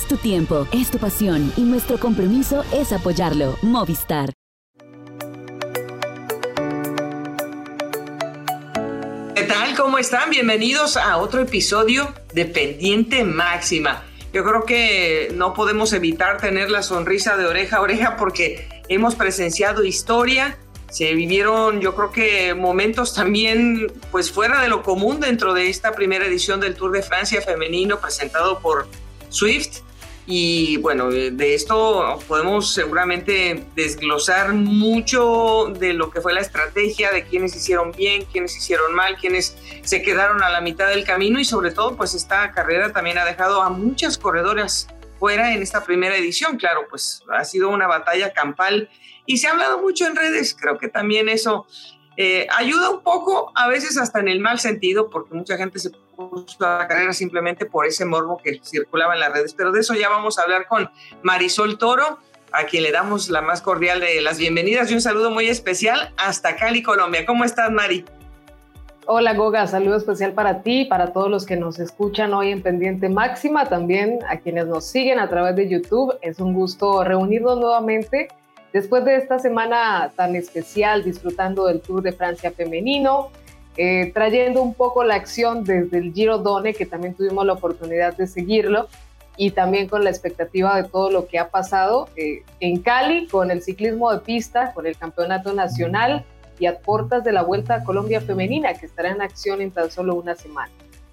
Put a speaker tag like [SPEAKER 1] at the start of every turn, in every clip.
[SPEAKER 1] Es tu tiempo, es tu pasión y nuestro compromiso es apoyarlo. Movistar.
[SPEAKER 2] ¿Qué tal? ¿Cómo están? Bienvenidos a otro episodio de Pendiente Máxima. Yo creo que no podemos evitar tener la sonrisa de oreja a oreja porque hemos presenciado historia. Se vivieron, yo creo que momentos también pues fuera de lo común dentro de esta primera edición del Tour de Francia femenino presentado por Swift. Y bueno, de esto podemos seguramente desglosar mucho de lo que fue la estrategia, de quiénes hicieron bien, quiénes hicieron mal, quiénes se quedaron a la mitad del camino y sobre todo pues esta carrera también ha dejado a muchas corredoras fuera en esta primera edición. Claro, pues ha sido una batalla campal y se ha hablado mucho en redes. Creo que también eso ayuda un poco, a veces hasta en el mal sentido, porque mucha gente se puso a la carrera simplemente por ese morbo que circulaba en las redes. Pero de eso ya vamos a hablar con Marisol Toro, a quien le damos la más cordial de las bienvenidas y un saludo muy especial hasta Cali, Colombia. ¿Cómo estás, Mari?
[SPEAKER 3] Hola, Goga, saludo especial para ti, para todos los que nos escuchan hoy en Pendiente Máxima, también a quienes nos siguen a través de YouTube. Es un gusto reunirnos nuevamente después de esta semana tan especial, disfrutando del Tour de Francia femenino, trayendo un poco la acción desde el Giro Donne, que también tuvimos la oportunidad de seguirlo, y también con la expectativa de todo lo que ha pasado en Cali, con el ciclismo de pista, con el campeonato nacional, y a puertas de la Vuelta a Colombia femenina, que estará en acción en tan solo una semana.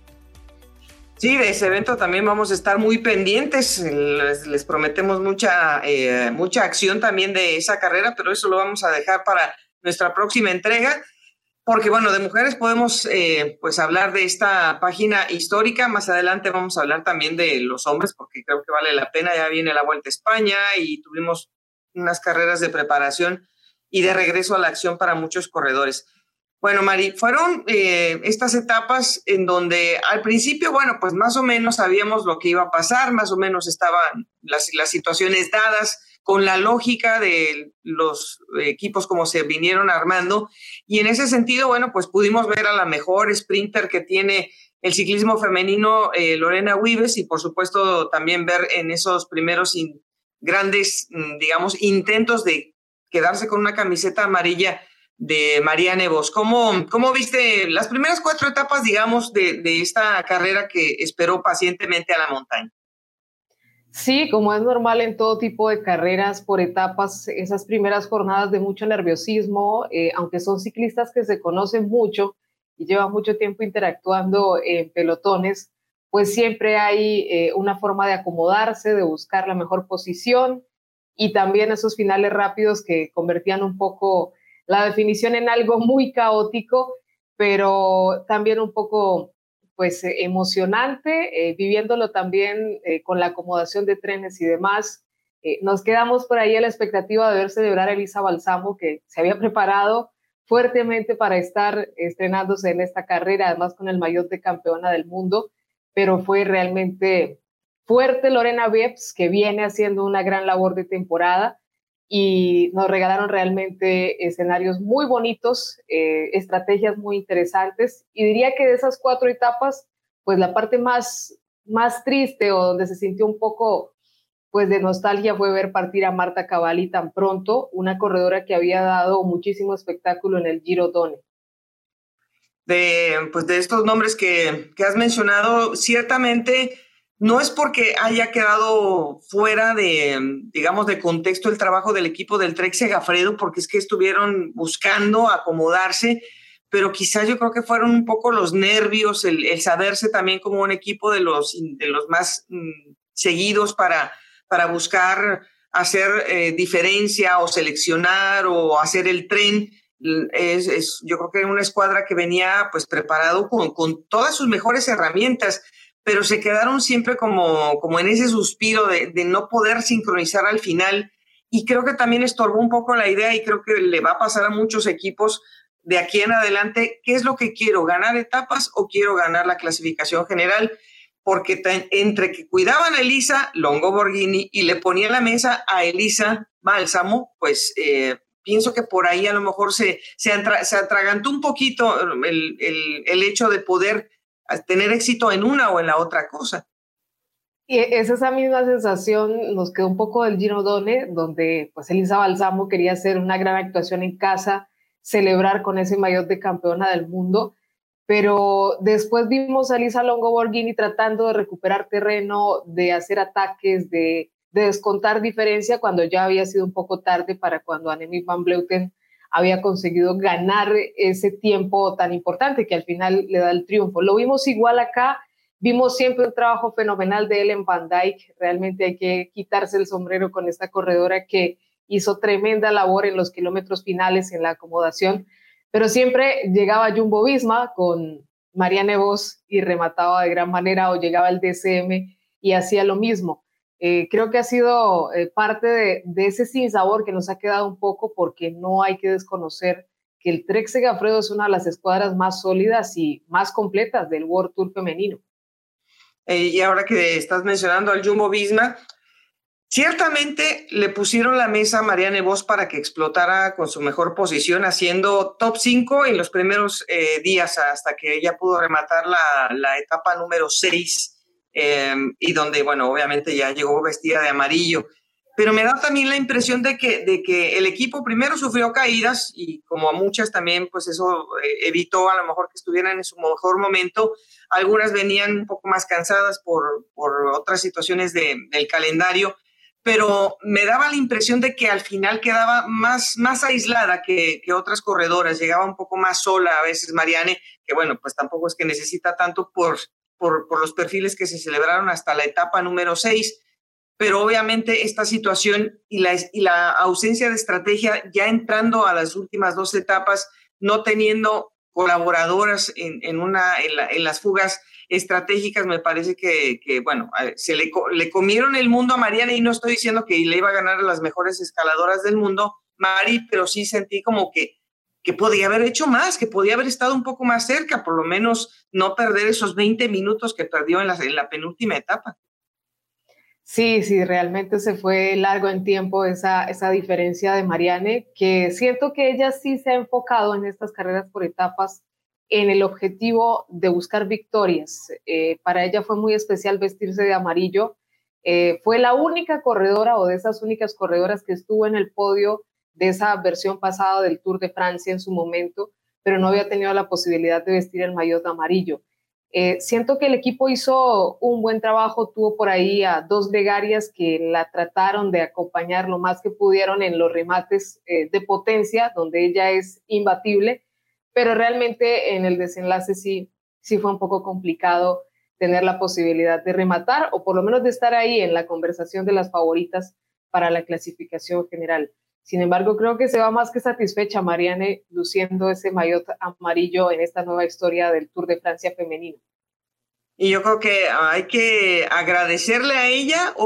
[SPEAKER 2] Sí, de ese evento también vamos a estar muy pendientes. Les prometemos mucha acción también de esa carrera, pero eso lo vamos a dejar para nuestra próxima entrega, porque bueno, de mujeres podemos pues hablar de esta página histórica. Más adelante vamos a hablar también de los hombres, porque creo que vale la pena. Ya viene la Vuelta a España y tuvimos unas carreras de preparación y de regreso a la acción para muchos corredores. Bueno, Mari, fueron estas etapas en donde al principio, bueno, pues más o menos sabíamos lo que iba a pasar, más o menos estaban las situaciones dadas con la lógica de los equipos como se vinieron armando, y en ese sentido, bueno, pues pudimos ver a la mejor sprinter que tiene el ciclismo femenino, Lorena Wiebes, y por supuesto también ver en esos primeros grandes, digamos, intentos de quedarse con una camiseta amarilla de Marianne Vos. ¿Cómo viste las primeras 4 etapas, digamos, de esta carrera que esperó pacientemente a la montaña?
[SPEAKER 3] Sí, como es normal en todo tipo de carreras por etapas, esas primeras jornadas de mucho nerviosismo, aunque son ciclistas que se conocen mucho y llevan mucho tiempo interactuando en pelotones, pues siempre hay una forma de acomodarse, de buscar la mejor posición, y también esos finales rápidos que convertían un poco la definición en algo muy caótico, pero también un poco pues emocionante, viviéndolo también con la acomodación de trenes y demás. Nos quedamos por ahí a la expectativa de ver celebrar a Elisa Balsamo, que se había preparado fuertemente para estar estrenándose en esta carrera, además con el maillot de campeona del mundo, pero fue realmente fuerte Lorena Wiebes, que viene haciendo una gran labor de temporada, y nos regalaron realmente escenarios muy bonitos, estrategias muy interesantes, y diría que de esas 4 etapas, pues la parte más triste, o donde se sintió un poco pues de nostalgia, fue ver partir a Marta Cavalli tan pronto, una corredora que había dado muchísimo espectáculo en el Giro Donne.
[SPEAKER 2] De estos nombres que has mencionado, ciertamente no es porque haya quedado fuera de, digamos, de contexto el trabajo del equipo del Trek Segafredo, porque es que estuvieron buscando acomodarse, pero quizás yo creo que fueron un poco los nervios, el saberse también como un equipo de los más seguidos para buscar hacer diferencia o seleccionar o hacer el tren. Yo creo que era una escuadra que venía pues preparado con todas sus mejores herramientas, pero se quedaron siempre como en ese suspiro de no poder sincronizar al final, y creo que también estorbó un poco la idea, y creo que le va a pasar a muchos equipos de aquí en adelante. ¿Qué es lo que quiero? ¿Ganar etapas o quiero ganar la clasificación general? Porque entre que cuidaban a Elisa Longo Borghini y le ponían la mesa a Elisa Balsamo, pues pienso que por ahí a lo mejor se atragantó un poquito el hecho de poder tener éxito en una o en la otra cosa.
[SPEAKER 3] Y es esa misma sensación, nos quedó un poco del Giro Done, donde pues Elisa Balsamo quería hacer una gran actuación en casa, celebrar con ese maillot de campeona del mundo, pero después vimos a Elisa Longo Borghini tratando de recuperar terreno, de hacer ataques, de descontar diferencia cuando ya había sido un poco tarde para cuando Annemiek van Vleuten había conseguido ganar ese tiempo tan importante que al final le da el triunfo. Lo vimos igual acá. Vimos siempre un trabajo fenomenal de Ellen Van Dijk. Realmente hay que quitarse el sombrero con esta corredora que hizo tremenda labor en los kilómetros finales, en la acomodación, pero siempre llegaba Jumbo Visma con Marianne Vos y remataba de gran manera, o llegaba el DSM y hacía lo mismo. Creo que ha sido parte de ese sinsabor que nos ha quedado un poco, porque no hay que desconocer que el Trek Segafredo es una de las escuadras más sólidas y más completas del World Tour femenino.
[SPEAKER 2] Y ahora que estás mencionando al Jumbo Visma, ciertamente le pusieron la mesa a Marianne Vos para que explotara con su mejor posición, haciendo top 5 en los primeros días hasta que ella pudo rematar la etapa número 6, y donde, bueno, obviamente ya llegó vestida de amarillo. Pero me da también la impresión de que el equipo primero sufrió caídas y como a muchas también, pues eso evitó a lo mejor que estuvieran en su mejor momento. Algunas venían un poco más cansadas por otras situaciones del calendario, pero me daba la impresión de que al final quedaba más aislada que otras corredoras, llegaba un poco más sola a veces Marianne, que bueno, pues tampoco es que necesita tanto por los perfiles que se celebraron hasta la etapa número 6, pero obviamente esta situación y la ausencia de estrategia ya entrando a las últimas 2 etapas, no teniendo colaboradoras en las fugas estratégicas, me parece que bueno, se le comieron el mundo a Marianne, y no estoy diciendo que le iba a ganar a las mejores escaladoras del mundo, Mari, pero sí sentí como que podía haber hecho más, que podía haber estado un poco más cerca, por lo menos no perder esos 20 minutos que perdió en la penúltima etapa.
[SPEAKER 3] Sí, realmente se fue largo en tiempo esa diferencia de Marianne, que siento que ella sí se ha enfocado en estas carreras por etapas en el objetivo de buscar victorias. Para ella fue muy especial vestirse de amarillo. Fue la única corredora, o de esas únicas corredoras, que estuvo en el podio de esa versión pasada del Tour de Francia en su momento, pero no había tenido la posibilidad de vestir el maillot amarillo. Siento que el equipo hizo un buen trabajo, tuvo por ahí a 2 gregarias que la trataron de acompañar lo más que pudieron en los remates de potencia, donde ella es imbatible, pero realmente en el desenlace sí fue un poco complicado tener la posibilidad de rematar, o por lo menos de estar ahí en la conversación de las favoritas para la clasificación general. Sin embargo, creo que se va más que satisfecha Marianne luciendo ese maillot amarillo en esta nueva historia del Tour de Francia femenino.
[SPEAKER 2] Y yo creo que hay que agradecerle a ella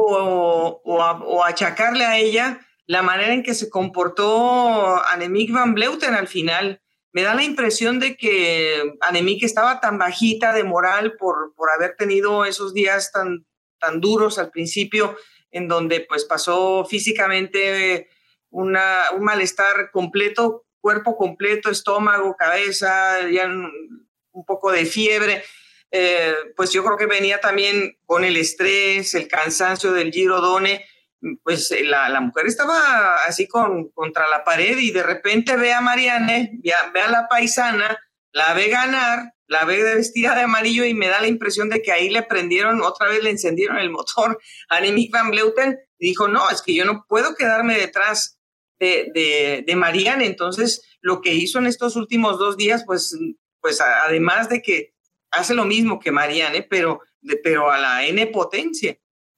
[SPEAKER 2] o achacarle a ella la manera en que se comportó Annemiek van Vleuten al final. Me da la impresión de que Annemiek estaba tan bajita de moral por haber tenido esos días tan duros al principio, en donde pues pasó físicamente un malestar completo, cuerpo completo, estómago, cabeza, ya un poco de fiebre. Pues yo creo que venía también con el estrés, el cansancio del Giro Done, pues la mujer estaba así contra la pared, y de repente ve a Marianne, ve a la paisana, la ve ganar, la ve vestida de amarillo, y me da la impresión de que ahí le prendieron, otra vez le encendieron el motor a Annemiek van Vleuten, y dijo, no, es que yo no puedo quedarme detrás de Marianne. Entonces lo que hizo en estos últimos 2 días, pues además de que hace lo mismo que Marianne, pero a la N potencia.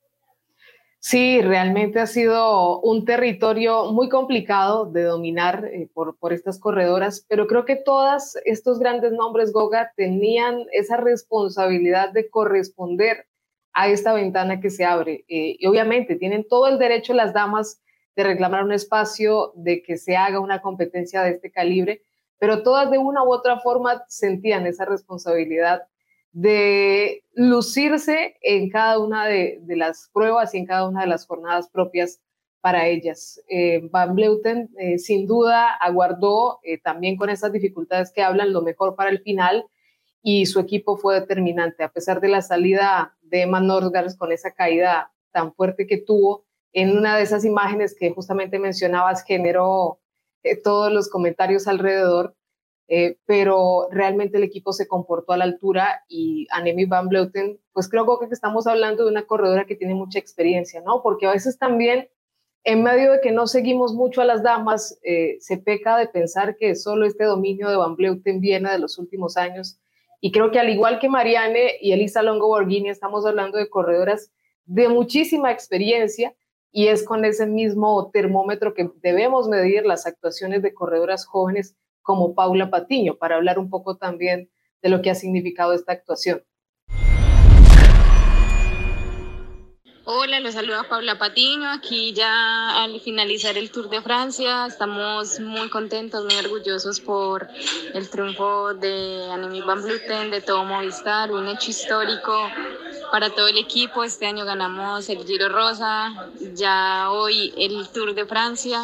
[SPEAKER 3] Sí, realmente ha sido un territorio muy complicado de dominar por estas corredoras, pero creo que todos estos grandes nombres, Goga, tenían esa responsabilidad de corresponder a esta ventana que se abre. Y obviamente tienen todo el derecho las damas de reclamar un espacio, de que se haga una competencia de este calibre, pero todas de una u otra forma sentían esa responsabilidad de lucirse en cada una de las pruebas y en cada una de las jornadas propias para ellas. Van Vleuten sin duda aguardó también con esas dificultades que hablan lo mejor para el final, y su equipo fue determinante. A pesar de la salida de Emma Norsgaard con esa caída tan fuerte que tuvo. En una de esas imágenes que justamente mencionabas generó todos los comentarios alrededor, pero realmente el equipo se comportó a la altura y Annemiek van Vleuten, pues creo que estamos hablando de una corredora que tiene mucha experiencia, ¿no? Porque a veces también, en medio de que no seguimos mucho a las damas, se peca de pensar que solo este dominio de van Vleuten viene de los últimos años. Y creo que al igual que Marianne y Elisa Longo Borghini, estamos hablando de corredoras de muchísima experiencia, y es con ese mismo termómetro que debemos medir las actuaciones de corredoras jóvenes como Paula Patiño, para hablar un poco también de lo que ha significado esta actuación.
[SPEAKER 4] Hola, los saluda Paula Patiño, aquí ya al finalizar el Tour de Francia. Estamos muy contentos, muy orgullosos por el triunfo de Annemiek van Vleuten, de todo Movistar, un hecho histórico para todo el equipo. Este año ganamos el Giro Rosa, ya hoy el Tour de Francia.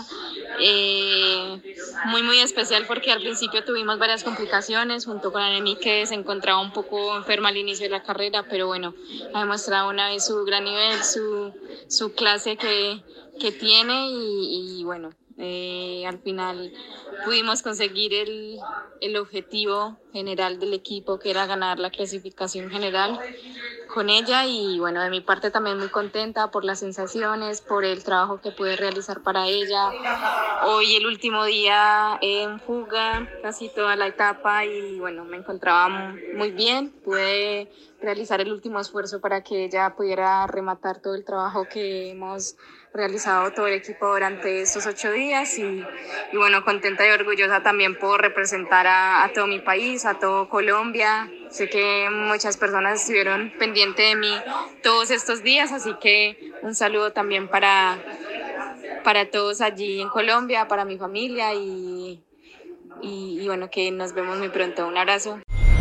[SPEAKER 4] Muy especial porque al principio tuvimos varias complicaciones junto con Annemiek, que se encontraba un poco enferma al inicio de la carrera, pero bueno, ha demostrado una vez su gran nivel, su clase que tiene y bueno, al final pudimos conseguir el objetivo general del equipo, que era ganar la clasificación general con ella. Y bueno, de mi parte también muy contenta por las sensaciones, por el trabajo que pude realizar para ella. Hoy el último día en fuga, casi toda la etapa, y bueno, me encontraba muy bien. Pude realizar el último esfuerzo para que ella pudiera rematar todo el trabajo que hemos realizado todo el equipo durante estos 8 días y bueno, contenta y orgullosa también por representar a todo mi país, a todo Colombia. Sé que muchas personas estuvieron pendientes de mí todos estos días, así que un saludo también para todos allí en Colombia, para mi familia y bueno, que nos vemos muy pronto. Un abrazo.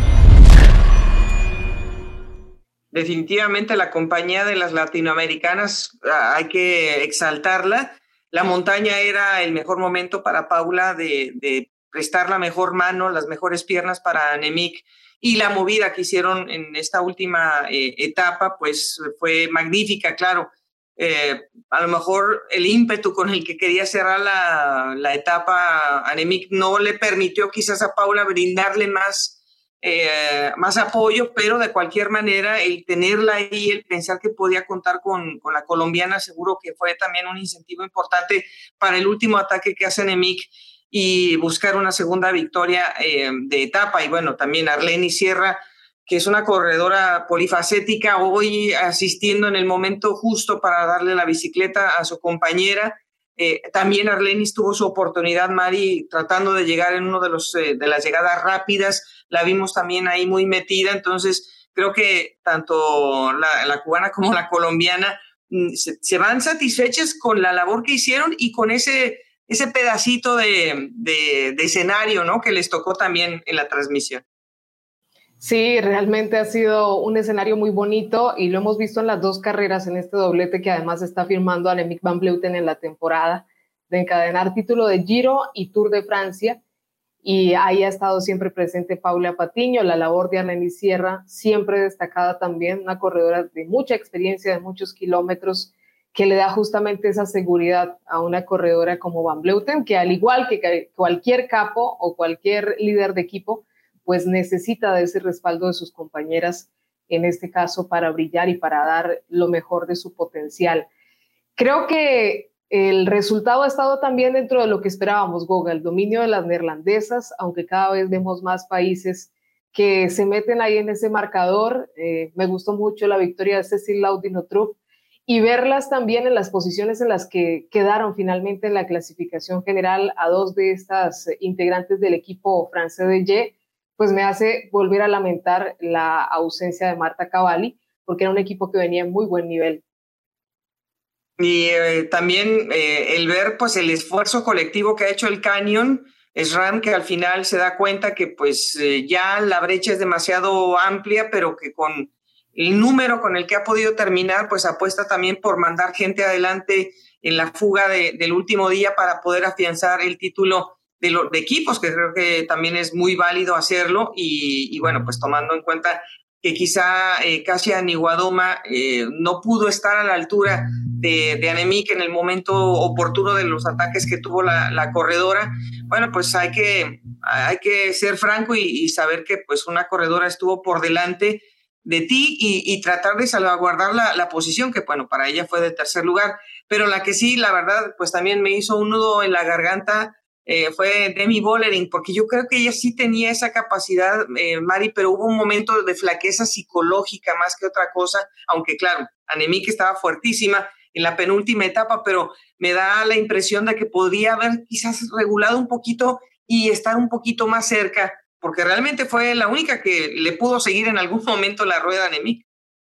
[SPEAKER 2] Definitivamente la compañía de las latinoamericanas hay que exaltarla. La montaña era el mejor momento para Paula de prestar la mejor mano, las mejores piernas para Annemiek, y la movida que hicieron en esta última etapa pues fue magnífica, claro. A lo mejor el ímpetu con el que quería cerrar la etapa Annemiek no le permitió quizás a Paula brindarle más apoyo, pero de cualquier manera el tenerla ahí, el pensar que podía contar con la colombiana, seguro que fue también un incentivo importante para el último ataque que hace Annemiek y buscar una segunda victoria de etapa. Y bueno, también Arleni Sierra, que es una corredora polifacética, hoy asistiendo en el momento justo para darle la bicicleta a su compañera. También Arlenis tuvo su oportunidad, Mari, tratando de llegar en uno de las llegadas rápidas. La vimos también ahí muy metida. Entonces creo que tanto la cubana como la colombiana se van satisfechas con la labor que hicieron y con ese pedacito de escenario, ¿no?, que les tocó también en la transmisión.
[SPEAKER 3] Sí, realmente ha sido un escenario muy bonito y lo hemos visto en las dos carreras, en este doblete que además está firmando Annemiek van Vleuten en la temporada, de encadenar título de Giro y Tour de Francia. Y ahí ha estado siempre presente Paula Patiño, la labor de Arleni Sierra, siempre destacada también, una corredora de mucha experiencia, de muchos kilómetros, que le da justamente esa seguridad a una corredora como van Vleuten, que al igual que cualquier capo o cualquier líder de equipo, pues necesita de ese respaldo de sus compañeras, en este caso para brillar y para dar lo mejor de su potencial. Creo que el resultado ha estado también dentro de lo que esperábamos, Goga, el dominio de las neerlandesas, aunque cada vez vemos más países que se meten ahí en ese marcador. Me gustó mucho la victoria de Cécile Laudinotrup y verlas también en las posiciones en las que quedaron finalmente en la clasificación general a dos de estas integrantes del equipo francés de Ye, pues me hace volver a lamentar la ausencia de Marta Cavalli, porque era un equipo que venía en muy buen nivel.
[SPEAKER 2] Y también el ver pues el esfuerzo colectivo que ha hecho el Canyon SRAM, que al final se da cuenta que pues ya la brecha es demasiado amplia, pero que con el número con el que ha podido terminar, pues apuesta también por mandar gente adelante en la fuga del último día para poder afianzar el título de equipos, que creo que también es muy válido hacerlo y bueno, pues tomando en cuenta que quizá Kasia Niewiadoma no pudo estar a la altura de Annemiek en el momento oportuno de los ataques que tuvo la corredora. Bueno, pues hay que ser franco y saber que pues una corredora estuvo por delante de ti y tratar de salvaguardar la posición, que bueno, para ella fue de tercer lugar. Pero la que sí, la verdad, pues también me hizo un nudo en la garganta fue Demi Vollering, porque yo creo que ella sí tenía esa capacidad, Mari, pero hubo un momento de flaqueza psicológica más que otra cosa, aunque claro, Annemiek estaba fuertísima en la penúltima etapa, pero me da la impresión de que podría haber quizás regulado un poquito y estar un poquito más cerca, porque realmente fue la única que le pudo seguir en algún momento la rueda a Annemiek.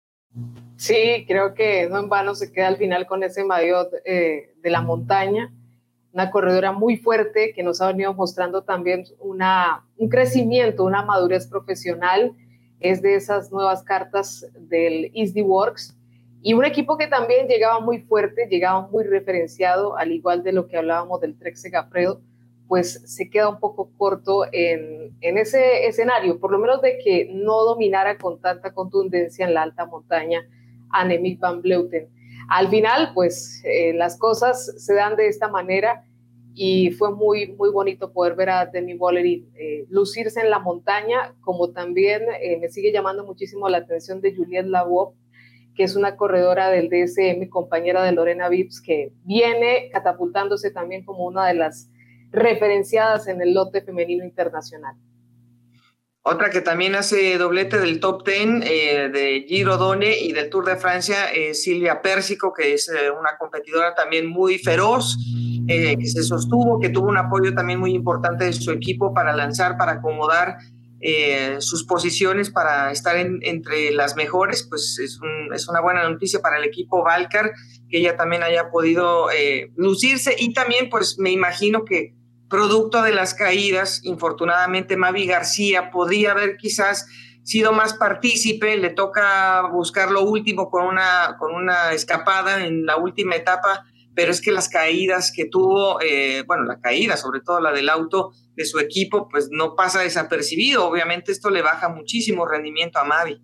[SPEAKER 3] Sí, creo que no en vano se queda al final con ese maillot de la montaña. Una corredora muy fuerte que nos ha venido mostrando también un crecimiento, una madurez profesional. Es de esas nuevas cartas del SD Works. Y un equipo que también llegaba muy fuerte, llegaba muy referenciado, al igual de lo que hablábamos del Trek Segafredo, pues se queda un poco corto en ese escenario, por lo menos de que no dominara con tanta contundencia en la alta montaña Annemiek van Vleuten. Al final, pues las cosas se dan de esta manera y fue muy, muy bonito poder ver a Demi Vollering lucirse en la montaña, como también me sigue llamando muchísimo la atención de Juliette Lavoie, que es una corredora del DSM, compañera de Lorena Wips, que viene catapultándose también como una de las referenciadas en el lote femenino internacional.
[SPEAKER 2] Otra que también hace doblete del top 10 de Giro Done y del Tour de Francia, Silvia Pérsico, que es una competidora también muy feroz, que se sostuvo, que tuvo un apoyo también muy importante de su equipo para lanzar, para acomodar sus posiciones, para estar entre las mejores. Pues es una buena noticia para el equipo Valcar, que ella también haya podido lucirse, y también pues me imagino que producto de las caídas, infortunadamente Mavi García podría haber quizás sido más partícipe, le toca buscar lo último con una escapada en la última etapa, pero es que las caídas que tuvo, la caída, sobre todo la del auto de su equipo, pues no pasa desapercibido. Obviamente esto le baja muchísimo rendimiento a Mavi.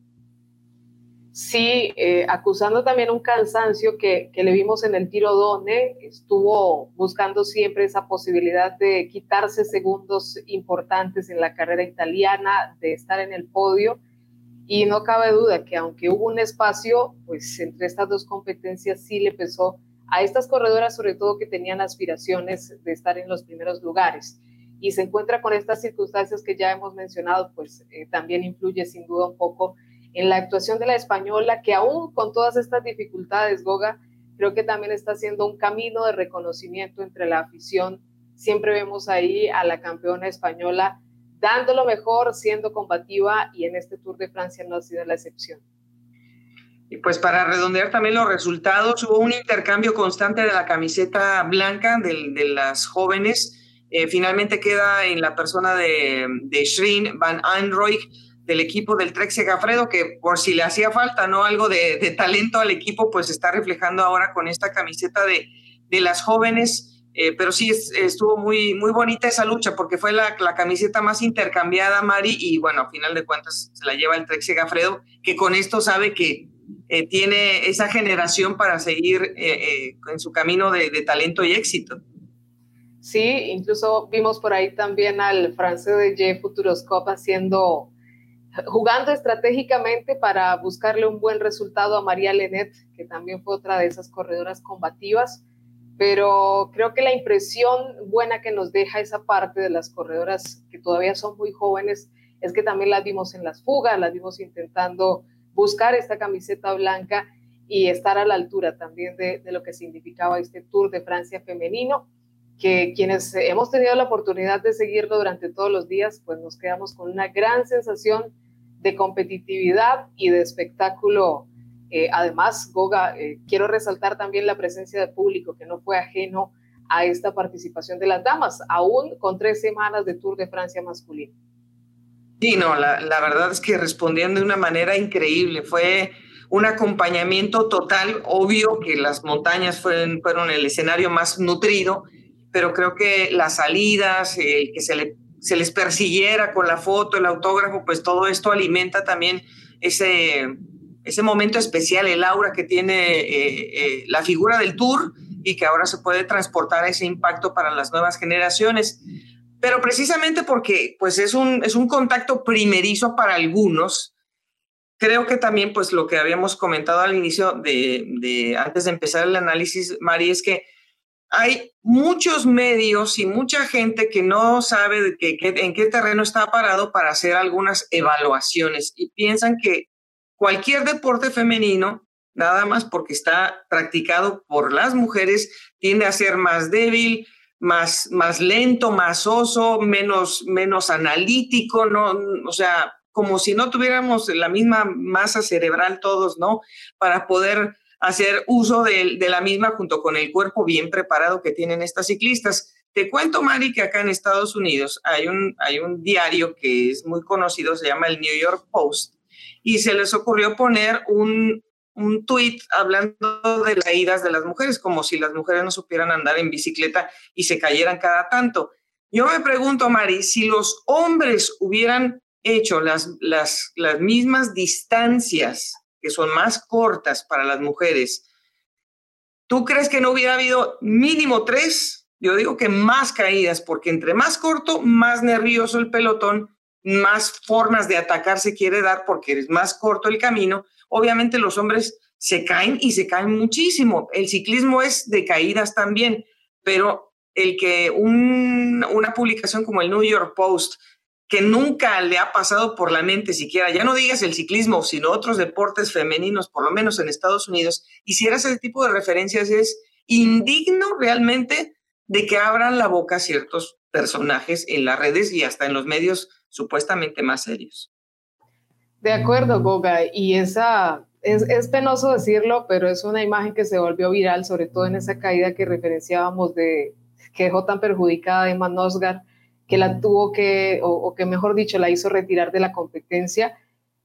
[SPEAKER 3] Sí, acusando también un cansancio que le vimos en el Giro Done, estuvo buscando siempre esa posibilidad de quitarse segundos importantes en la carrera italiana, de estar en el podio, y no cabe duda que aunque hubo un espacio, pues entre estas dos competencias sí le pesó a estas corredoras, sobre todo que tenían aspiraciones de estar en los primeros lugares, y se encuentra con estas circunstancias que ya hemos mencionado, pues también influye sin duda un poco en la actuación de la española, que aún con todas estas dificultades, Goga, creo que también está haciendo un camino de reconocimiento entre la afición. Siempre vemos ahí a la campeona española dando lo mejor, siendo combativa, y en este Tour de Francia no ha sido la excepción.
[SPEAKER 2] Y pues para redondear también los resultados, hubo un intercambio constante de la camiseta blanca de las jóvenes. Finalmente queda en la persona de Shrine van Anrooij, del equipo del Trek Segafredo, que por si le hacía falta, ¿no?, algo de talento al equipo, pues está reflejando ahora con esta camiseta de las jóvenes. Pero sí estuvo muy, muy bonita esa lucha, porque fue la camiseta más intercambiada, Mari, y bueno, a final de cuentas se la lleva el Trek Segafredo, que con esto sabe que tiene esa generación para seguir en su camino de talento y éxito.
[SPEAKER 3] Sí, incluso vimos por ahí también al francés de J. Futuroscope jugando estratégicamente para buscarle un buen resultado a María Lenet, que también fue otra de esas corredoras combativas, pero creo que la impresión buena que nos deja esa parte de las corredoras que todavía son muy jóvenes es que también las vimos en las fugas, las vimos intentando buscar esta camiseta blanca y estar a la altura también de lo que significaba este Tour de Francia femenino, que quienes hemos tenido la oportunidad de seguirlo durante todos los días, pues nos quedamos con una gran sensación de competitividad y de espectáculo. Además, Goga, quiero resaltar también la presencia de público, que no fue ajeno a esta participación de las damas, aún con 3 semanas de Tour de Francia masculino.
[SPEAKER 2] Sí, no, la verdad es que respondían de una manera increíble. Fue un acompañamiento total. Obvio que las montañas fueron el escenario más nutrido, pero creo que las salidas, que se le se les persiguiera con la foto, el autógrafo, pues todo esto alimenta también ese momento especial, el aura que tiene la figura del Tour y que ahora se puede transportar ese impacto para las nuevas generaciones. Pero precisamente porque pues es un contacto primerizo para algunos, creo que también pues lo que habíamos comentado al inicio antes de empezar el análisis, Mari, es que hay muchos medios y mucha gente que no sabe en qué terreno está parado para hacer algunas evaluaciones y piensan que cualquier deporte femenino, nada más porque está practicado por las mujeres, tiende a ser más débil, más lento, más soso, menos analítico, ¿no? O sea, como si no tuviéramos la misma masa cerebral todos, ¿no? Para poder hacer uso de la misma junto con el cuerpo bien preparado que tienen estas ciclistas. Te cuento, Mari, que acá en Estados Unidos hay un diario que es muy conocido, se llama el New York Post, y se les ocurrió poner un tuit hablando de las caídas de las mujeres, como si las mujeres no supieran andar en bicicleta y se cayeran cada tanto. Yo me pregunto, Mari, si los hombres hubieran hecho las mismas distancias, que son más cortas para las mujeres, ¿tú crees que no hubiera habido mínimo 3? Yo digo que más caídas, porque entre más corto, más nervioso el pelotón, más formas de atacar se quiere dar porque es más corto el camino. Obviamente los hombres se caen y se caen muchísimo. El ciclismo es de caídas también, pero el que una publicación como el New York Post, que nunca le ha pasado por la mente siquiera, ya no digas el ciclismo, sino otros deportes femeninos, por lo menos en Estados Unidos, hiciera ese tipo de referencias, es indigno realmente de que abran la boca ciertos personajes en las redes y hasta en los medios supuestamente más serios.
[SPEAKER 3] De acuerdo, Goga, y esa es penoso decirlo, pero es una imagen que se volvió viral, sobre todo en esa caída que referenciábamos que dejó tan perjudicada a Emma Nosgard, que la tuvo que mejor dicho, la hizo retirar de la competencia,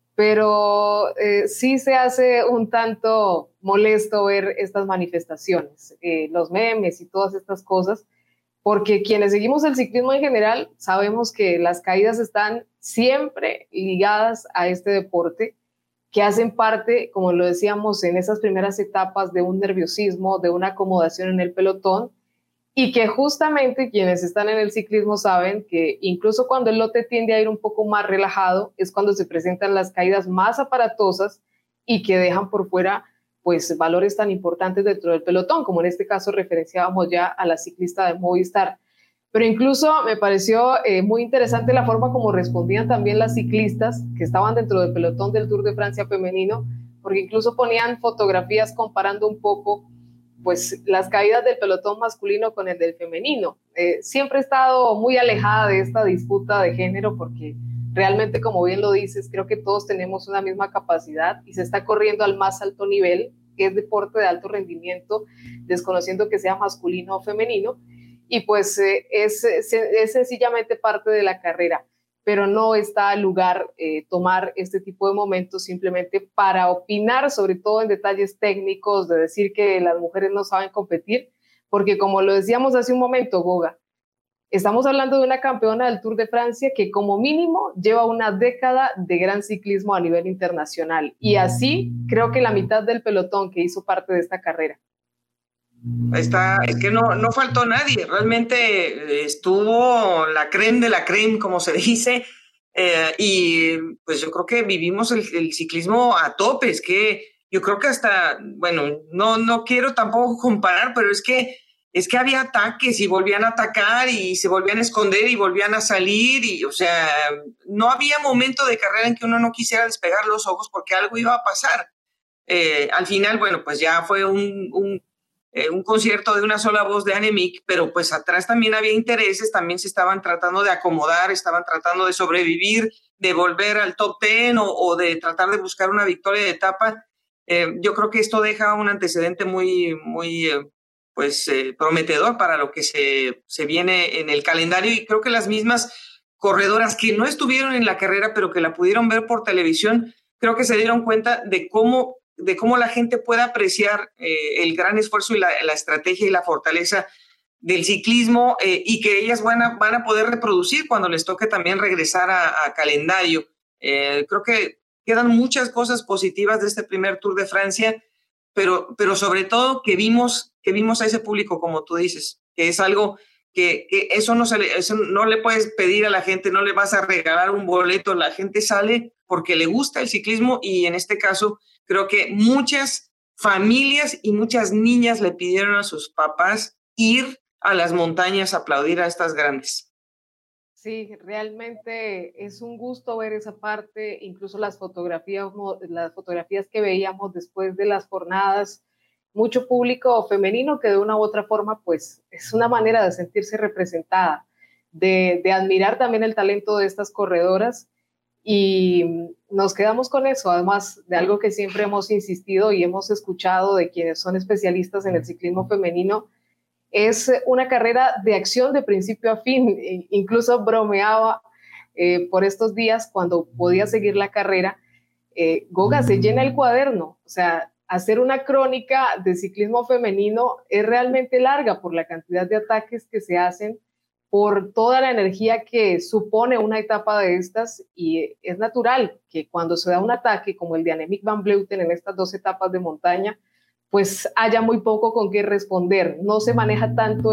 [SPEAKER 3] pero sí se hace un tanto molesto ver estas manifestaciones, los memes y todas estas cosas, porque quienes seguimos el ciclismo en general sabemos que las caídas están siempre ligadas a este deporte, que hacen parte, como lo decíamos, en esas primeras etapas de un nerviosismo, de una acomodación en el pelotón, y que justamente quienes están en el ciclismo saben que incluso cuando el lote tiende a ir un poco más relajado es cuando se presentan las caídas más aparatosas y que dejan por fuera pues valores tan importantes dentro del pelotón, como en este caso referenciábamos ya a la ciclista de Movistar. Pero incluso me pareció muy interesante la forma como respondían también las ciclistas que estaban dentro del pelotón del Tour de Francia femenino, porque incluso ponían fotografías comparando un poco pues las caídas del pelotón masculino con el del femenino. Siempre he estado muy alejada de esta disputa de género porque realmente, como bien lo dices, creo que todos tenemos una misma capacidad y se está corriendo al más alto nivel, que es deporte de alto rendimiento, desconociendo que sea masculino o femenino, y pues es sencillamente parte de la carrera, pero no está al lugar tomar este tipo de momentos simplemente para opinar, sobre todo en detalles técnicos, de decir que las mujeres no saben competir, porque como lo decíamos hace un momento, Goga, estamos hablando de una campeona del Tour de Francia que como mínimo lleva una década de gran ciclismo a nivel internacional, y así creo que la mitad del pelotón que hizo parte de esta carrera.
[SPEAKER 2] Es que no faltó nadie, realmente estuvo la crème de la crème, como se dice, y pues yo creo que vivimos el ciclismo a tope. Es que yo creo que hasta, bueno, no quiero tampoco comparar, pero es que había ataques y volvían a atacar y se volvían a esconder y volvían a salir, y o sea, no había momento de carrera en que uno no quisiera despegar los ojos porque algo iba a pasar. Al final, bueno, pues ya fue un concierto de una sola voz de Annemiek, pero pues atrás también había intereses, también se estaban tratando de acomodar, estaban tratando de sobrevivir, de volver al top 10 o de tratar de buscar una victoria de etapa. Yo creo que esto deja un antecedente muy prometedor para lo que se viene en el calendario, y creo que las mismas corredoras que no estuvieron en la carrera pero que la pudieron ver por televisión, creo que se dieron cuenta de cómo la gente puede apreciar el gran esfuerzo y la estrategia y la fortaleza del ciclismo y que ellas van a poder reproducir cuando les toque también regresar a calendario. Creo que quedan muchas cosas positivas de este primer Tour de Francia, pero sobre todo que vimos a ese público, como tú dices, que es algo que eso no le puedes pedir a la gente, no le vas a regalar un boleto, la gente sale porque le gusta el ciclismo y en este caso creo que muchas familias y muchas niñas le pidieron a sus papás ir a las montañas a aplaudir a estas grandes.
[SPEAKER 3] Sí, realmente es un gusto ver esa parte, incluso las fotografías que veíamos después de las jornadas, mucho público femenino que de una u otra forma pues es una manera de sentirse representada, de admirar también el talento de estas corredoras y nos quedamos con eso, además de algo que siempre hemos insistido y hemos escuchado de quienes son especialistas en el ciclismo femenino. Es una carrera de acción de principio a fin. Incluso bromeaba por estos días cuando podía seguir la carrera. Goga, se llena el cuaderno. O sea, hacer una crónica de ciclismo femenino es realmente larga por la cantidad de ataques que se hacen, por toda la energía que supone una etapa de estas. Y es natural que cuando se da un ataque como el de Annemiek van Vleuten en estas 2 etapas de montaña, pues haya muy poco con qué responder. No se maneja tanto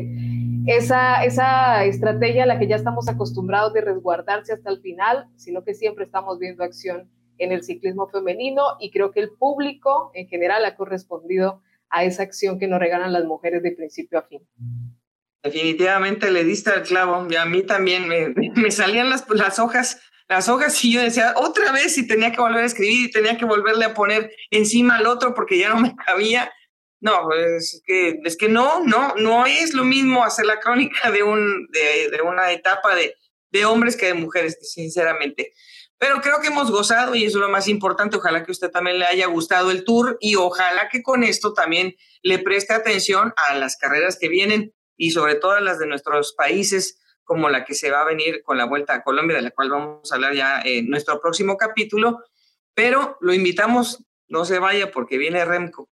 [SPEAKER 3] esa estrategia a la que ya estamos acostumbrados de resguardarse hasta el final, sino que siempre estamos viendo acción en el ciclismo femenino y creo que el público en general ha correspondido a esa acción que nos regalan las mujeres de principio a fin.
[SPEAKER 2] Definitivamente le diste al clavo, y a mí también me salían las hojas y yo decía, otra vez, y tenía que volver a escribir y tenía que volverle a poner encima al otro porque ya no me cabía. No, es que no es lo mismo hacer la crónica de una etapa de hombres que de mujeres, sinceramente. Pero creo que hemos gozado y eso es lo más importante. Ojalá que a usted también le haya gustado el Tour y ojalá que con esto también le preste atención a las carreras que vienen y sobre todo a las de nuestros países, como la que se va a venir con la Vuelta a Colombia, de la cual vamos a hablar ya en nuestro próximo capítulo, pero lo invitamos, no se vaya porque viene Remco.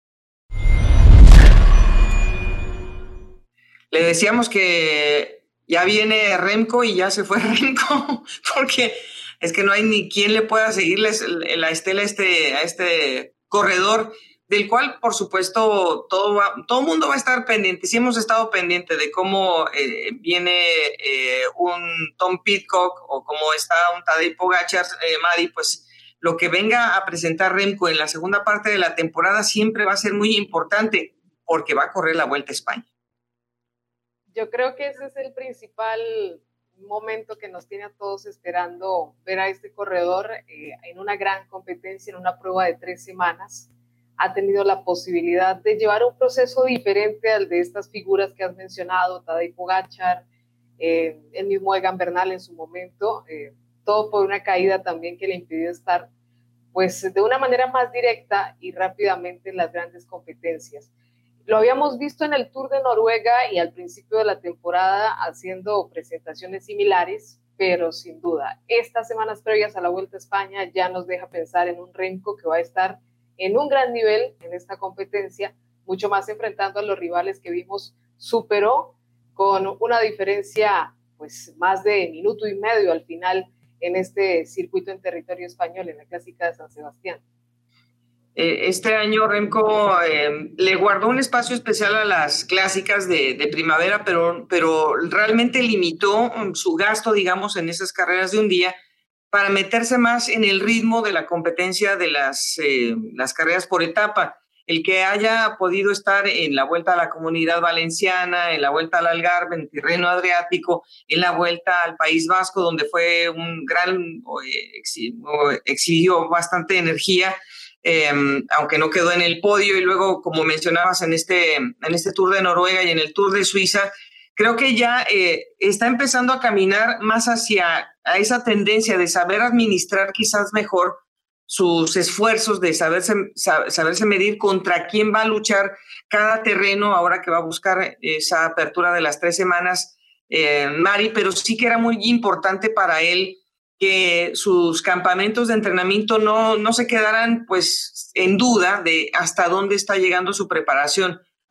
[SPEAKER 2] Le decíamos que ya viene Remco y ya se fue Remco, porque es que no hay ni quien le pueda seguirle la estela a este corredor, del cual, por supuesto, todo el mundo va a estar pendiente. Sí hemos estado pendiente de cómo viene un Tom Pidcock o cómo está un Tadej Pogačar, Madi, pues lo que venga a presentar Remco en la segunda parte de la temporada siempre va a ser muy importante porque va a correr la Vuelta a España.
[SPEAKER 3] Yo creo que ese es el principal momento que nos tiene a todos esperando ver a este corredor en una gran competencia, en una prueba de 3 semanas. Ha tenido la posibilidad de llevar un proceso diferente al de estas figuras que has mencionado, Tadej Pogačar, el mismo Egan Bernal en su momento, todo por una caída también que le impidió estar pues, de una manera más directa y rápidamente en las grandes competencias. Lo habíamos visto en el Tour de Noruega y al principio de la temporada haciendo presentaciones similares, pero sin duda, estas semanas previas a la Vuelta a España ya nos deja pensar en un Remco que va a estar en un gran nivel en esta competencia, mucho más enfrentando a los rivales que vimos, superó con una diferencia pues más de minuto y medio al final en este circuito en territorio español, en la Clásica de San Sebastián.
[SPEAKER 2] Este año Remco le guardó un espacio especial a las clásicas de primavera, pero realmente limitó su gasto, digamos, en esas carreras de un día para meterse más en el ritmo de la competencia de las carreras por etapa. El que haya podido estar en la Vuelta a la Comunidad Valenciana, en la Vuelta al Algarve, en Tirreno Adriático, en la Vuelta al País Vasco, donde fue un gran exigió bastante energía, aunque no quedó en el podio, y luego, como mencionabas, en este Tour de Noruega y en el Tour de Suiza, creo que ya está empezando a caminar más hacia a esa tendencia de saber administrar quizás mejor sus esfuerzos, de saberse medir contra quién va a luchar cada terreno ahora que va a buscar esa apertura de las 3 semanas, Mari, pero sí que era muy importante para él que sus campamentos de entrenamiento no se quedaran pues en duda de hasta dónde está llegando su preparación.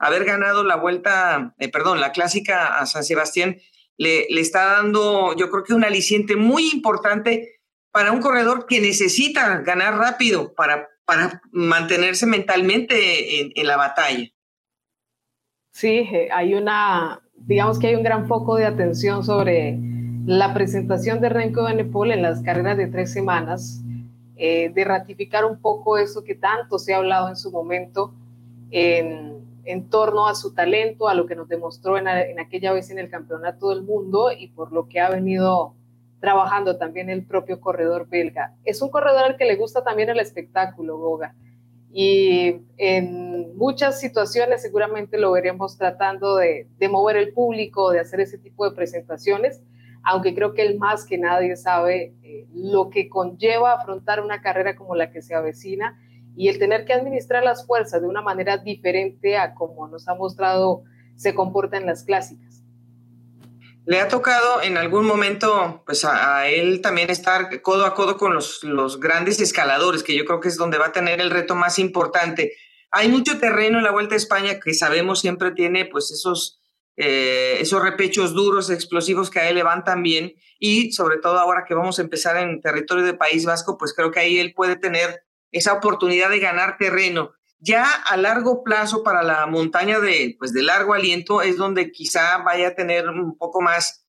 [SPEAKER 2] haber ganado la clásica a San Sebastián, le está dando, yo creo que un aliciente muy importante para un corredor que necesita ganar rápido para mantenerse mentalmente en la batalla.
[SPEAKER 3] Sí, digamos que hay un gran foco de atención sobre la presentación de Remco Evenepoel en las carreras de 3 semanas, de ratificar un poco eso que tanto se ha hablado en su momento en torno a su talento, a lo que nos demostró en aquella vez en el Campeonato del Mundo y por lo que ha venido trabajando también el propio corredor belga. Es un corredor al que le gusta también el espectáculo, Goga, y en muchas situaciones seguramente lo veremos tratando de mover el público, de hacer ese tipo de presentaciones, aunque creo que él más que nadie sabe lo que conlleva afrontar una carrera como la que se avecina y el tener que administrar las fuerzas de una manera diferente a como nos ha mostrado se comporta en las clásicas.
[SPEAKER 2] Le ha tocado en algún momento pues a él también estar codo a codo con los grandes escaladores, que yo creo que es donde va a tener el reto más importante. Hay mucho terreno en la Vuelta a España que sabemos siempre tiene pues esos repechos duros, explosivos que a él le van tan bien, y sobre todo ahora que vamos a empezar en territorio de País Vasco, pues creo que ahí él puede tener esa oportunidad de ganar terreno. Ya a largo plazo para la montaña de largo aliento es donde quizá vaya a tener un poco más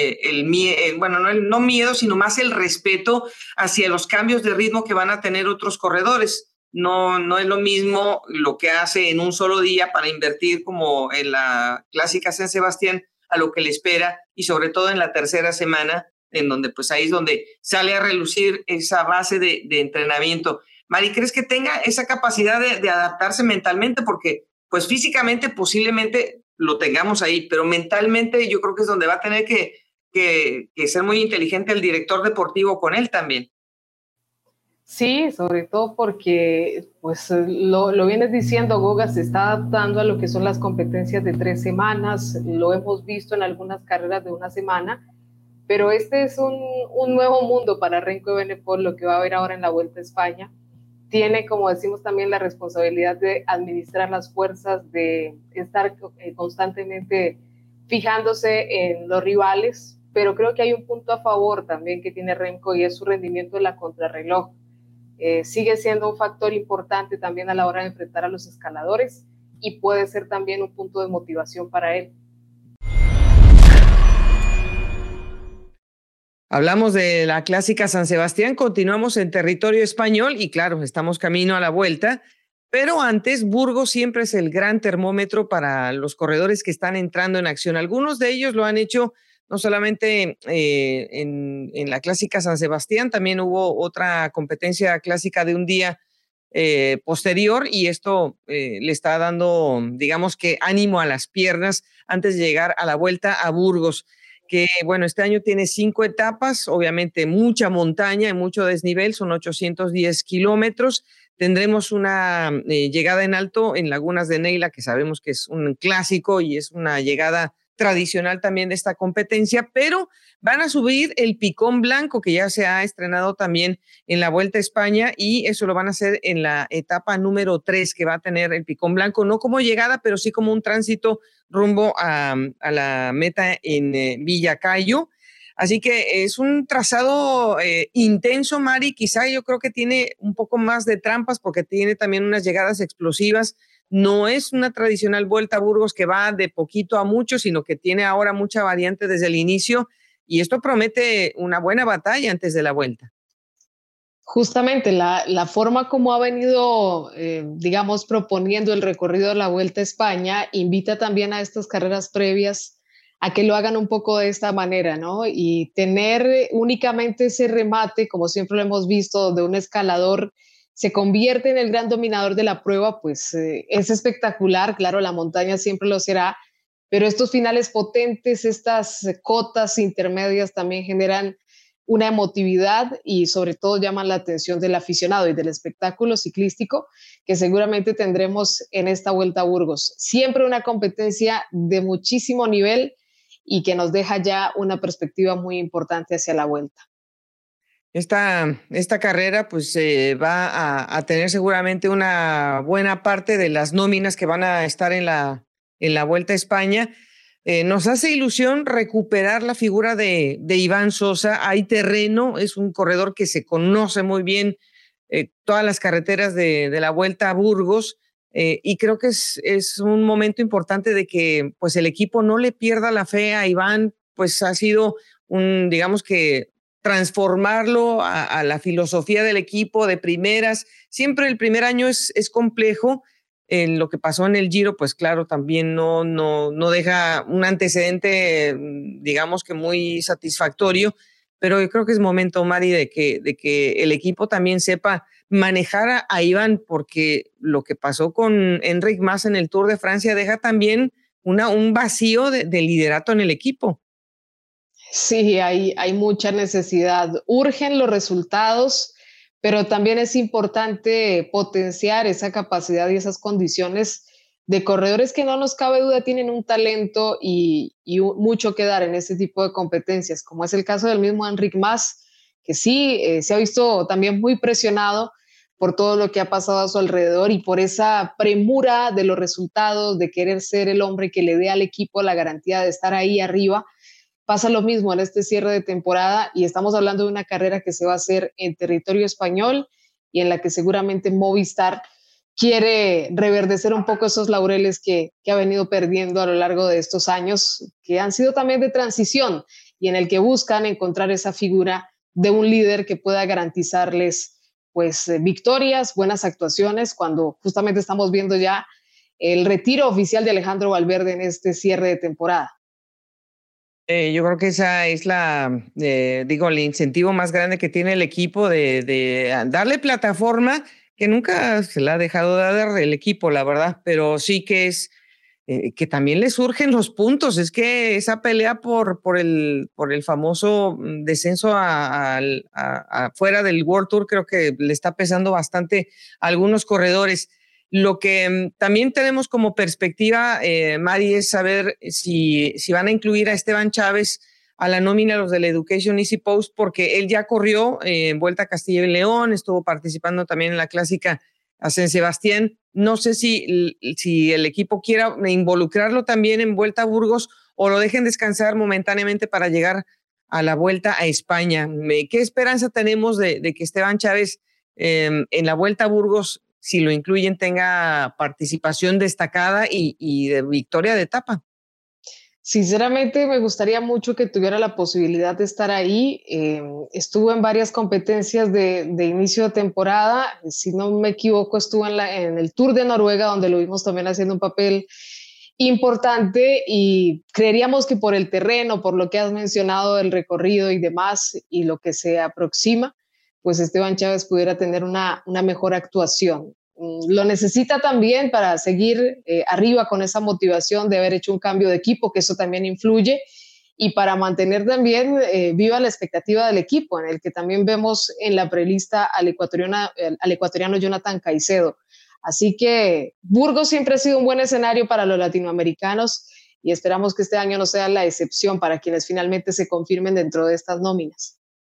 [SPEAKER 2] no miedo, sino más el respeto hacia los cambios de ritmo que van a tener otros corredores. No es lo mismo lo que hace en un solo día para invertir como en la clásica San Sebastián a lo que le espera, y sobre todo en la tercera semana, en donde pues ahí es donde sale a relucir esa base de entrenamiento. Mari, ¿crees que tenga esa capacidad de adaptarse mentalmente? Porque pues físicamente posiblemente lo tengamos ahí, pero mentalmente yo creo que es donde va a tener que ser muy inteligente el director deportivo con él también.
[SPEAKER 3] Sí, sobre todo porque, pues lo vienes diciendo, Goga, se está adaptando a lo que son las competencias de 3 semanas, lo hemos visto en algunas carreras de 1 semana, pero este es un nuevo mundo para Remco Evenepoel, lo que va a haber ahora en la Vuelta a España. Tiene, como decimos, también la responsabilidad de administrar las fuerzas, de estar constantemente fijándose en los rivales, pero creo que hay un punto a favor también que tiene Remco y es su rendimiento en la contrarreloj. Sigue siendo un factor importante también a la hora de enfrentar a los escaladores y puede ser también un punto de motivación para él.
[SPEAKER 2] Hablamos de la clásica San Sebastián, continuamos en territorio español y claro, estamos camino a la Vuelta, pero antes Burgos siempre es el gran termómetro para los corredores que están entrando en acción. Algunos de ellos lo han hecho no solamente en la clásica San Sebastián, también hubo otra competencia clásica de un día posterior, y esto le está dando, digamos que ánimo a las piernas antes de llegar a la Vuelta a Burgos, que bueno, este año tiene 5 etapas, obviamente mucha montaña y mucho desnivel, son 810 kilómetros. Tendremos una llegada en alto en Lagunas de Neila, que sabemos que es un clásico y es una llegada tradicional también de esta competencia, pero van a subir el Picón Blanco, que ya se ha estrenado también en la Vuelta a España, y eso lo van a hacer en la etapa número 3 que va a tener el Picón Blanco, no como llegada, pero sí como un tránsito rumbo a la meta en Villacayo. Así que es un trazado intenso, Mari. Quizá yo creo que tiene un poco más de trampas porque tiene también unas llegadas explosivas. No es una tradicional Vuelta a Burgos que va de poquito a mucho, sino que tiene ahora mucha variante desde el inicio, y esto promete una buena batalla antes de la Vuelta.
[SPEAKER 3] Justamente la forma como ha venido, digamos, proponiendo el recorrido de la Vuelta a España invita también a estas carreras previas a que lo hagan un poco de esta manera, ¿no? Y tener únicamente ese remate, como siempre lo hemos visto, de un escalador se convierte en el gran dominador de la prueba, pues es espectacular. Claro, la montaña siempre lo será, pero estos finales potentes, estas cotas intermedias también generan una emotividad y sobre todo llaman la atención del aficionado y del espectáculo ciclístico que seguramente tendremos en esta Vuelta a Burgos. Siempre una competencia de muchísimo nivel y que nos deja ya una perspectiva muy importante hacia la Vuelta.
[SPEAKER 2] Esta carrera pues va a tener seguramente una buena parte de las nóminas que van a estar en la Vuelta a España. Nos hace ilusión recuperar la figura de Iván Sosa. Hay terreno, es un corredor que se conoce muy bien todas las carreteras de la Vuelta a Burgos, y creo que es un momento importante de que pues el equipo no le pierda la fe a Iván. Pues ha sido digamos que transformarlo a la filosofía del equipo de primeras. Siempre el primer año es complejo. Lo que pasó en el Giro, pues claro, también no deja un antecedente, digamos que muy satisfactorio, pero yo creo que es momento, Mari, de que el equipo también sepa manejar a Iván, porque lo que pasó con Enric Mas en el Tour de Francia deja también un vacío de liderato en el equipo.
[SPEAKER 3] Sí, hay mucha necesidad. Urgen los resultados, pero también es importante potenciar esa capacidad y esas condiciones de corredores que no nos cabe duda tienen un talento y mucho que dar en este tipo de competencias, como es el caso del mismo Enric Mas, que sí se ha visto también muy presionado por todo lo que ha pasado a su alrededor y por esa premura de los resultados, de querer ser el hombre que le dé al equipo la garantía de estar ahí arriba. Pasa lo mismo en este cierre de temporada y estamos hablando de una carrera que se va a hacer en territorio español y en la que seguramente Movistar quiere reverdecer un poco esos laureles que ha venido perdiendo a lo largo de estos años, que han sido también de transición y en el que buscan encontrar esa figura de un líder que pueda garantizarles pues victorias, buenas actuaciones, cuando justamente estamos viendo ya el retiro oficial de Alejandro Valverde en este cierre de temporada.
[SPEAKER 2] Yo creo que esa es el incentivo más grande que tiene el equipo de darle plataforma, que nunca se la ha dejado de dar el equipo, la verdad, pero sí que es que también le surgen los puntos. Es que esa pelea por el famoso descenso fuera del World Tour creo que le está pesando bastante a algunos corredores. Lo que también tenemos como perspectiva, Mari, es saber si van a incluir a Esteban Chávez a la nómina de los del Education Easy Post, porque él ya corrió en Vuelta a Castilla y León, estuvo participando también en la clásica a San Sebastián. No sé si el equipo quiera involucrarlo también en Vuelta a Burgos o lo dejen descansar momentáneamente para llegar a la Vuelta a España. ¿Qué esperanza tenemos de que Esteban Chávez en la Vuelta a Burgos, si lo incluyen, tenga participación destacada y de victoria de etapa?
[SPEAKER 3] Sinceramente me gustaría mucho que tuviera la posibilidad de estar ahí. Estuvo en varias competencias de inicio de temporada. Si no me equivoco, estuvo en el Tour de Noruega, donde lo vimos también haciendo un papel importante, y creeríamos que por el terreno, por lo que has mencionado del recorrido y demás, y lo que se aproxima, pues Esteban Chávez pudiera tener una mejor actuación. Lo necesita también para seguir arriba con esa motivación de haber hecho un cambio de equipo, que eso también influye, y para mantener también viva la expectativa del equipo, en el que también vemos en la prelista al ecuatoriano Jonathan Caicedo. Así que Burgos siempre ha sido un buen escenario para los latinoamericanos y esperamos que este año no sea la excepción para quienes finalmente se confirmen dentro de estas nóminas.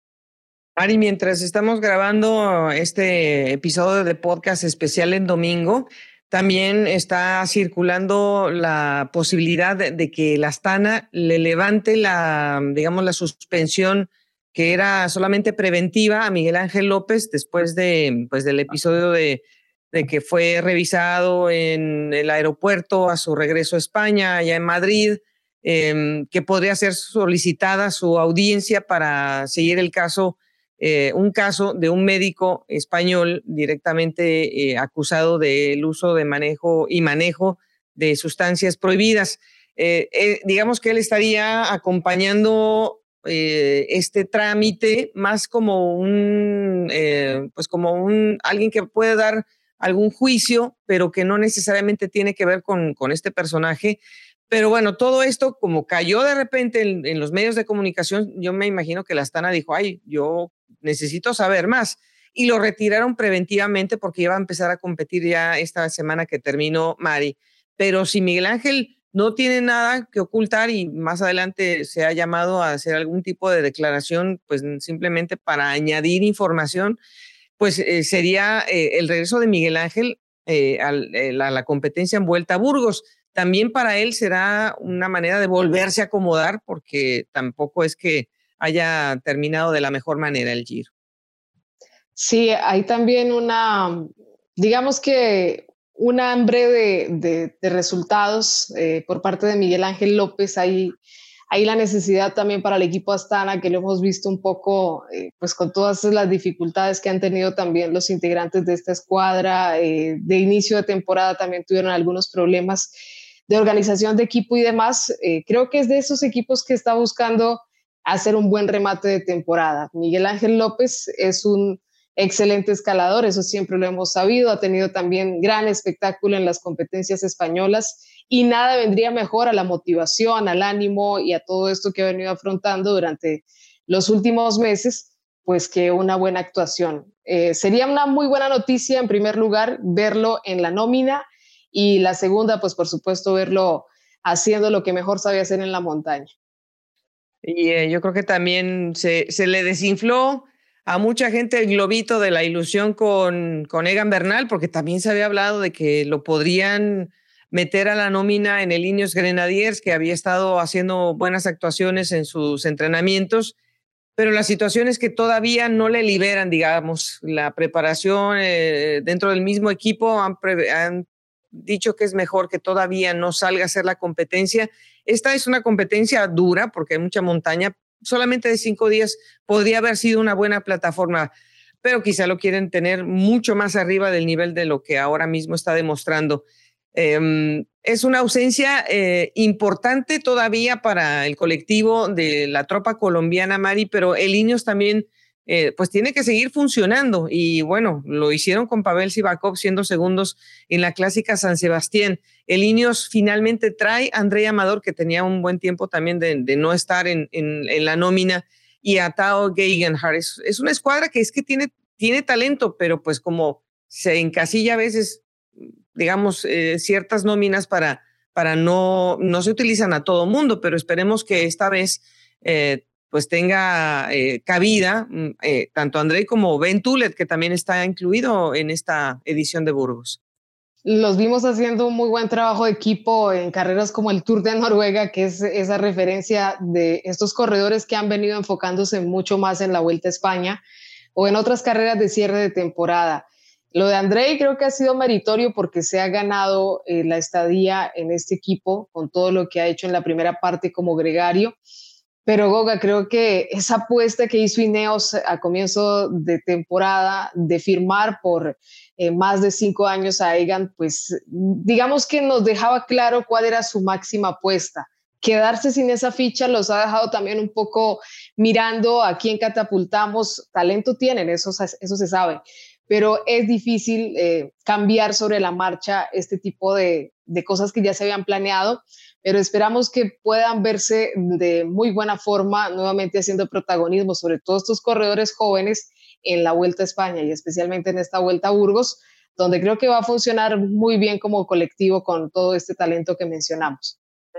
[SPEAKER 2] Mari, mientras estamos grabando este episodio de podcast especial en domingo, también está circulando la posibilidad de que la Astana le levante la suspensión que era solamente preventiva a Miguel Ángel López después del episodio de que fue revisado en el aeropuerto a su regreso a España, allá en Madrid, que podría ser solicitada su audiencia para seguir el caso. Un caso de un médico español directamente acusado del uso de manejo de sustancias prohibidas. Digamos que él estaría acompañando este trámite más como alguien que puede dar algún juicio, pero que no necesariamente tiene que ver con este personaje. Pero bueno, todo esto como cayó de repente en los medios de comunicación, yo me imagino que la Astana dijo, yo necesito saber más, y lo retiraron preventivamente porque iba a empezar a competir ya esta semana que terminó, Mari. Pero si Miguel Ángel no tiene nada que ocultar y más adelante se ha llamado a hacer algún tipo de declaración, pues simplemente para añadir información, pues sería el regreso de Miguel Ángel a la competencia en Vuelta a Burgos. También para él será una manera de volverse a acomodar porque tampoco es que haya terminado de la mejor manera el Giro.
[SPEAKER 3] Sí, hay también digamos que un hambre de resultados por parte de Miguel Ángel López. Hay la necesidad también para el equipo Astana, que lo hemos visto un poco, pues con todas las dificultades que han tenido también los integrantes de esta escuadra. De inicio de temporada también tuvieron algunos problemas de organización de equipo y demás. Creo que es de esos equipos que está buscando hacer un buen remate de temporada. Miguel Ángel López es un excelente escalador, eso siempre lo hemos sabido, ha tenido también gran espectáculo en las competencias españolas y nada vendría mejor a la motivación, al ánimo y a todo esto que ha venido afrontando durante los últimos meses, pues que una buena actuación. Sería una muy buena noticia, en primer lugar, verlo en la nómina y la segunda, pues por supuesto, verlo haciendo lo que mejor sabe hacer en la montaña.
[SPEAKER 2] Y yo creo que también se le desinfló a mucha gente el globito de la ilusión con Egan Bernal, porque también se había hablado de que lo podrían meter a la nómina en el Ineos Grenadiers, que había estado haciendo buenas actuaciones en sus entrenamientos, pero la situación es que todavía no le liberan, digamos, la preparación dentro del mismo equipo. Han dicho que es mejor que todavía no salga a hacer la competencia. Esta es una competencia dura porque hay mucha montaña. Solamente de 5 días podría haber sido una buena plataforma, pero quizá lo quieren tener mucho más arriba del nivel de lo que ahora mismo está demostrando. Es una ausencia importante todavía para el colectivo de la tropa colombiana, Mari, pero el Ineos también pues tiene que seguir funcionando y bueno, lo hicieron con Pavel Sivakov siendo segundos en la clásica San Sebastián. El Ineos finalmente trae a Andrei Amador, que tenía un buen tiempo también de no estar en la nómina, y a Tao Geoghegan. Es una escuadra que es que tiene talento, pero pues como se encasilla a veces, digamos, ciertas nóminas para no se utilizan a todo mundo, pero esperemos que esta vez pues tenga cabida tanto Andrei como Ben Tulet, que también está incluido en esta edición de Burgos.
[SPEAKER 3] Los vimos haciendo un muy buen trabajo de equipo en carreras como el Tour de Noruega, que es esa referencia de estos corredores que han venido enfocándose mucho más en la Vuelta a España o en otras carreras de cierre de temporada. Lo de Andrei creo que ha sido meritorio porque se ha ganado la estadía en este equipo con todo lo que ha hecho en la primera parte como gregario. Pero Goga, creo que esa apuesta que hizo Ineos a comienzo de temporada de firmar por más de 5 años a Egan, pues digamos que nos dejaba claro cuál era su máxima apuesta. Quedarse sin esa ficha los ha dejado también un poco mirando a quién catapultamos. Talento tienen, eso se sabe, pero es difícil cambiar sobre la marcha este tipo de cosas que ya se habían planeado, pero esperamos que puedan verse de muy buena forma nuevamente haciendo protagonismo, sobre todo estos corredores jóvenes en la Vuelta a España y especialmente en esta Vuelta a Burgos, donde creo que va a funcionar muy bien como colectivo con todo este talento que mencionamos.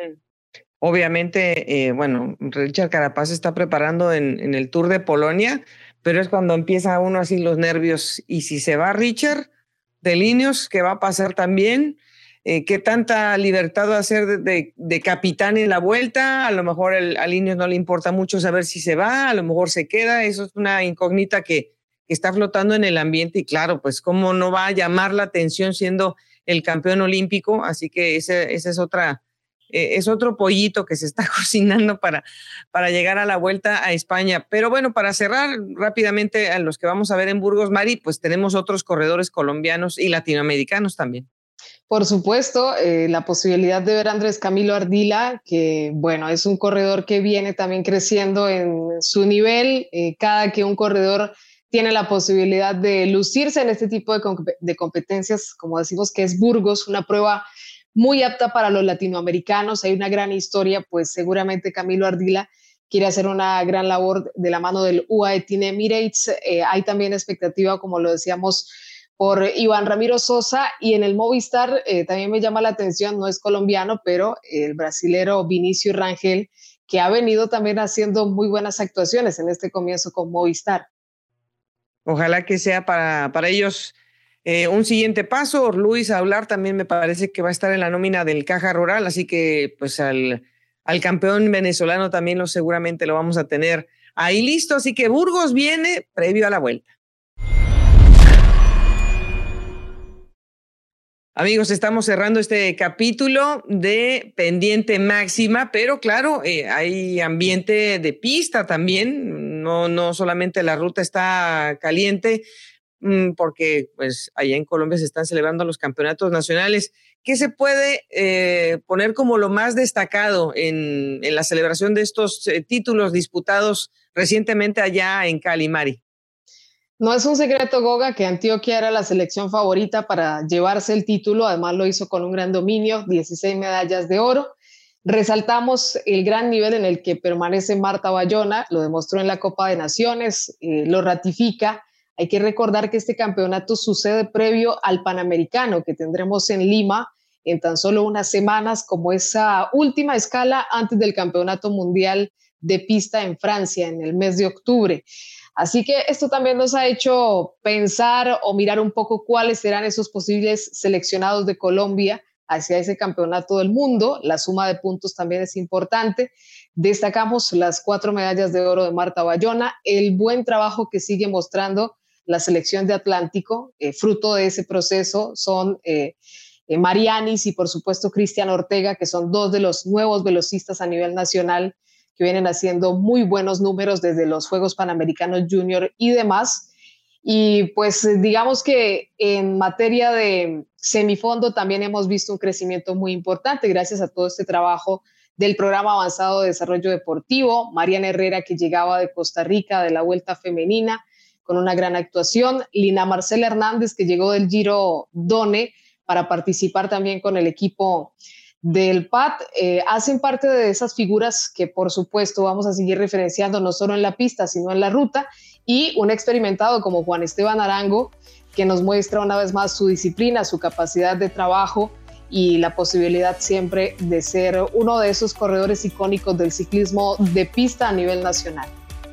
[SPEAKER 2] Obviamente, bueno, Richard Carapaz se está preparando en el Tour de Polonia, pero es cuando empieza uno así los nervios. Y si se va Richard de Ineos, ¿qué va a pasar también? ¿Qué tanta libertad va a ser de capitán en la Vuelta? A lo mejor al Ineos no le importa mucho saber si se va, a lo mejor se queda. Eso es una incógnita que está flotando en el ambiente y claro, pues cómo no va a llamar la atención siendo el campeón olímpico. Así que esa es otro pollito que se está cocinando para llegar a la Vuelta a España. Pero bueno, para cerrar rápidamente a los que vamos a ver en Burgos, Mari, pues tenemos otros corredores colombianos y latinoamericanos también.
[SPEAKER 3] Por supuesto, la posibilidad de ver a Andrés Camilo Ardila, que bueno, es un corredor que viene también creciendo en su nivel. Cada que un corredor tiene la posibilidad de lucirse en este tipo de competencias, como decimos que es Burgos, una prueba muy apta para los latinoamericanos, hay una gran historia, pues seguramente Camilo Ardila quiere hacer una gran labor de la mano del UAE Team Emirates. Hay también expectativa, como lo decíamos, por Iván Ramiro Sosa, y en el Movistar también me llama la atención, no es colombiano, pero el brasilero Vinicio Rangel, que ha venido también haciendo muy buenas actuaciones en este comienzo con Movistar.
[SPEAKER 2] Ojalá que sea para ellos un siguiente paso. Luis Aular también me parece que va a estar en la nómina del Caja Rural, así que pues al campeón venezolano también seguramente lo vamos a tener ahí listo, así que Burgos viene previo a la vuelta. Amigos, estamos cerrando este capítulo de Pendiente Máxima, pero claro, hay ambiente de pista también, no solamente la ruta está caliente, porque pues allá en Colombia se están celebrando los campeonatos nacionales. ¿Qué se puede poner como lo más destacado en la celebración de estos títulos disputados recientemente allá en Cali, Mari?
[SPEAKER 3] No es un secreto, Goga, que Antioquia era la selección favorita para llevarse el título. Además lo hizo con un gran dominio, 16 medallas de oro. Resaltamos el gran nivel en el que permanece Marta Bayona, lo demostró en la Copa de Naciones, lo ratifica. Hay que recordar que este campeonato sucede previo al Panamericano que tendremos en Lima en tan solo unas semanas, como esa última escala antes del Campeonato Mundial de Pista en Francia en el mes de octubre. Así que esto también nos ha hecho pensar o mirar un poco cuáles serán esos posibles seleccionados de Colombia hacia ese campeonato del mundo. La suma de puntos también es importante. Destacamos las 4 medallas de oro de Marta Bayona, el buen trabajo que sigue mostrando la selección de Atlántico. Fruto de ese proceso son Marianis y por supuesto Cristian Ortega, que son 2 de los nuevos velocistas a nivel nacional que vienen haciendo muy buenos números desde los Juegos Panamericanos Junior y demás. Y pues digamos que en materia de semifondo también hemos visto un crecimiento muy importante gracias a todo este trabajo del Programa Avanzado de Desarrollo Deportivo. Mariana Herrera, que llegaba de Costa Rica, de la Vuelta Femenina, con una gran actuación. Lina Marcela Hernández, que llegó del Giro Done para participar también con el equipo del PAT, hacen parte de esas figuras que por supuesto vamos a seguir referenciando no solo en la pista sino en la ruta, y un experimentado como Juan Esteban Arango, que nos muestra una vez más su disciplina, su capacidad de trabajo y la posibilidad siempre de ser uno de esos corredores icónicos del ciclismo de pista a nivel nacional.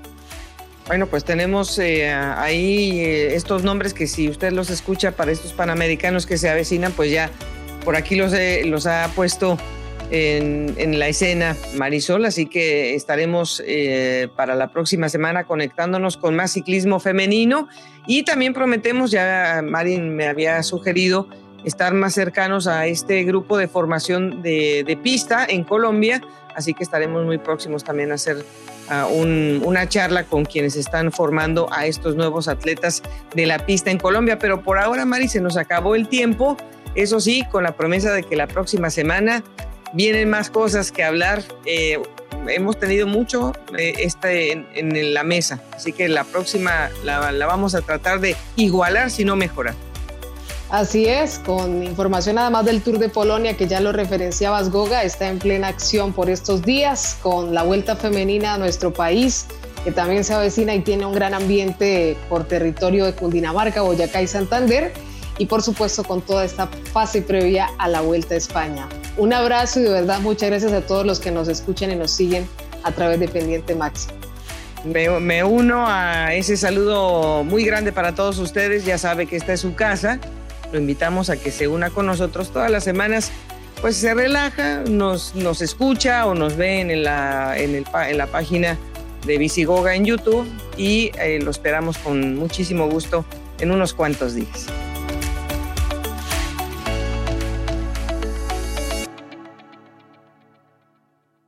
[SPEAKER 2] Bueno, pues tenemos ahí estos nombres que si usted los escucha para estos panamericanos que se avecinan, pues ya por aquí los ha puesto en la escena Marisol, así que estaremos para la próxima semana conectándonos con más ciclismo femenino, y también prometemos, ya Marín me había sugerido, estar más cercanos a este grupo de formación de pista en Colombia, así que estaremos muy próximos también a hacer una charla con quienes están formando a estos nuevos atletas de la pista en Colombia. Pero por ahora, Mari, se nos acabó el tiempo. Eso sí, con la promesa de que la próxima semana vienen más cosas que hablar. Hemos tenido mucho en la mesa, así que la próxima la vamos a tratar de igualar, si no mejorar.
[SPEAKER 3] Así es, con información además del Tour de Polonia, que ya lo referenciabas, Goga, está en plena acción por estos días, con la Vuelta Femenina a nuestro país, que también se avecina y tiene un gran ambiente por territorio de Cundinamarca, Boyacá y Santander, y por supuesto con toda esta fase previa a la Vuelta a España. Un abrazo y de verdad muchas gracias a todos los que nos escuchan y nos siguen a través de Pendiente Máximo.
[SPEAKER 2] Me uno a ese saludo muy grande para todos ustedes. Ya sabe que esta es su casa. Lo invitamos a que se una con nosotros todas las semanas. Pues se relaja, nos escucha o nos ve en la página de Bicigoga en YouTube, y lo esperamos con muchísimo gusto en unos cuantos días.